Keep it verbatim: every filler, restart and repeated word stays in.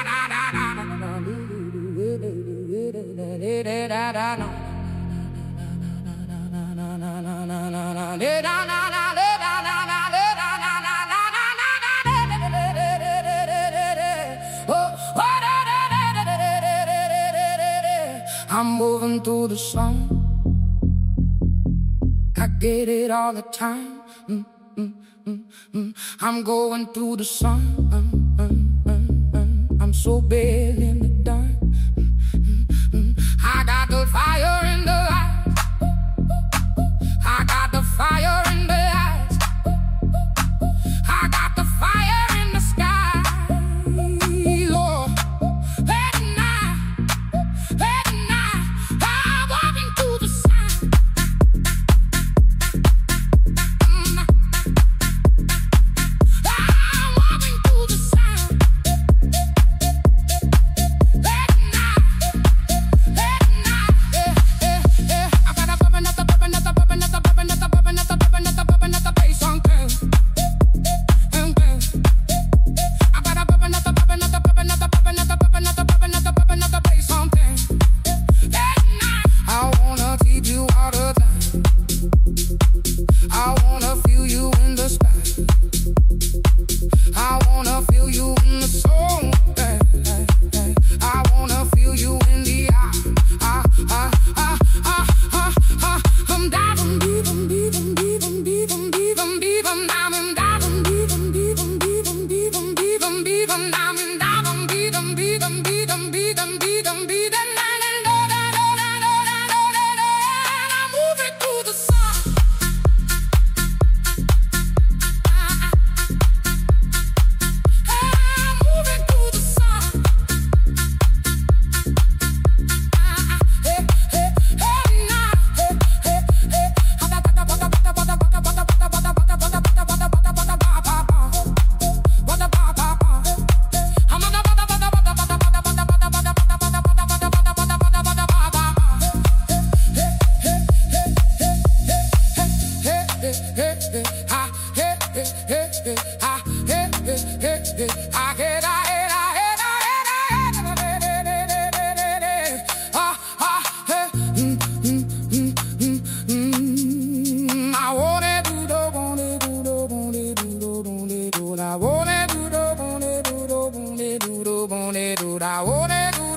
I'm moving through the sun. I get it all the time. Mm, mm, mm, mm. I'm going through the sun. Mm, mm, mm, mm. I'm so big in the dark. Mm, mm, mm. I got the fire in the eyes. I got the fire in the eyes. I got the fire in the sky. Oh, at night, at night, I'm walking through the sun. I'm walking through the sun. At night, at night, yeah, yeah, yeah. I got a bubbin' at the bubbin' at the bubbin' at the bubbin' at the bubbin' at the bubbin' at the bubbin' at the bass on girl. I got a bubbin' at the bubbin' at the bubbin' at the bubbin' at the bubbin' at the bubbin' at the bubbin' at the bass on thing. At night, I wanna keep you all the time. I wanna feel you in the sky. I wanna feel you in the soul. Hey, hey, hey. I wanna feel you in the eye. Ah, ah, ah, ah, ah, ah. I'm diving, diving, diving, diving, diving, diving, diving. I'm diving, diving, diving, diving, diving, diving, diving. I'm diving, diving, diving, diving, diving, diving, diving. I'm moving through the sun. I'm moving through the sun. Hey, hey, hey, now. Hey, hey, hey. I wanna do the wanna do the wanna do the wanna do I wanna do the wanna do the wanna do the wanna do I wanna do